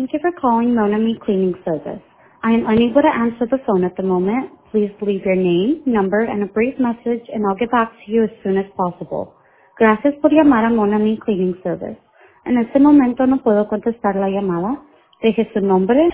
Thank you for calling Monami Cleaning Service. I am unable to answer the phone at the moment. Please leave your name, number, and a brief message, and I'll get back to you as soon as possible. Gracias por llamar a Monami Cleaning Service. En este momento no puedo contestar la llamada. Deje su nombre,